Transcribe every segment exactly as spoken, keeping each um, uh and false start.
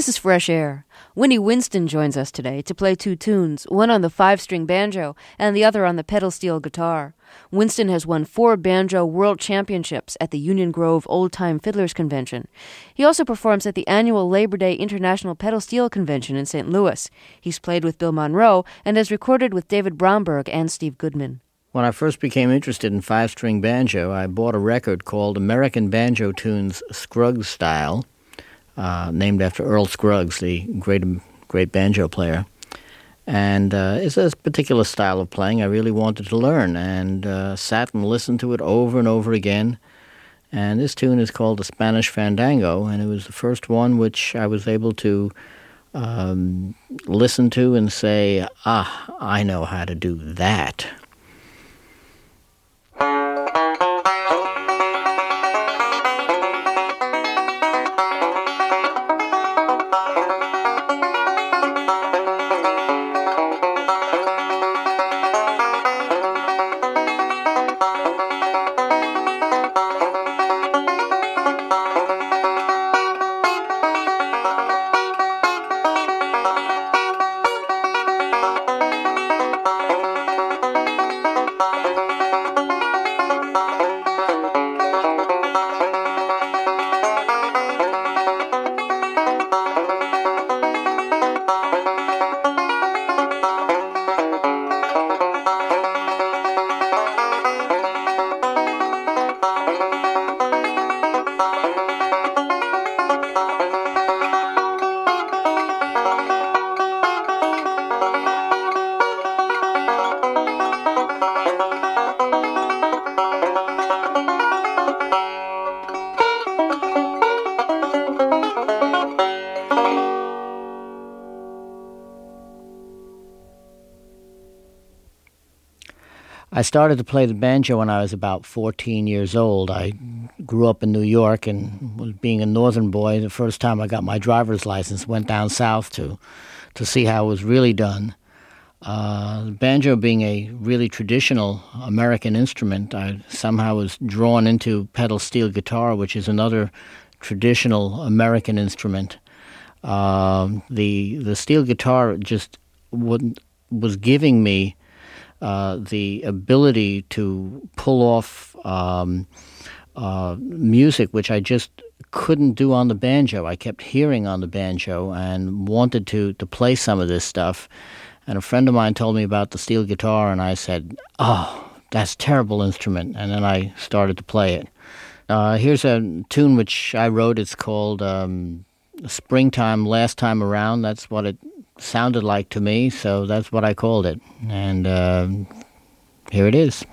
This is Fresh Air. Winnie Winston joins us today to play two tunes, one on the five-string banjo and the other on the pedal steel guitar. Winston has won four banjo world championships at the Union Grove Old Time Fiddlers Convention. He also performs at the annual Labor Day International Pedal Steel Convention in Saint Louis. He's played with Bill Monroe and has recorded with David Bromberg and Steve Goodman. When I first became interested in five-string banjo, I bought a record called American Banjo Tunes Scruggs Style, uh, named after Earl Scruggs, the great great banjo player. And uh, it's a particular style of playing I really wanted to learn, and uh, sat and listened to it over and over again. And this tune is called the Spanish Fandango, and it was the first one which I was able to um, listen to and say, ah, I know how to do that. I started to play the banjo when I was about fourteen years old. I grew up in New York, and being a northern boy, the first time I got my driver's license, went down south to to see how it was really done. Uh, banjo being a really traditional American instrument, I somehow was drawn into pedal steel guitar, which is another traditional American instrument. Uh, the the steel guitar just wouldn't, was giving me Uh, the ability to pull off um, uh, music which I just couldn't do on the banjo. I kept hearing on the banjo and wanted to, to play some of this stuff. And a friend of mine told me about the steel guitar, and I said, oh, that's a terrible instrument. And then I started to play it. Uh, here's a tune which I wrote. It's called um, Springtime Last Time Around. That's what it sounded like to me, so that's what I called it. And uh, here it is.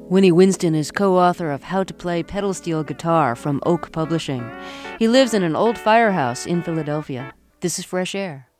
Winnie Winston is co-author of How to Play Pedal Steel Guitar from Oak Publishing. He lives in an old firehouse in Philadelphia. This is Fresh Air.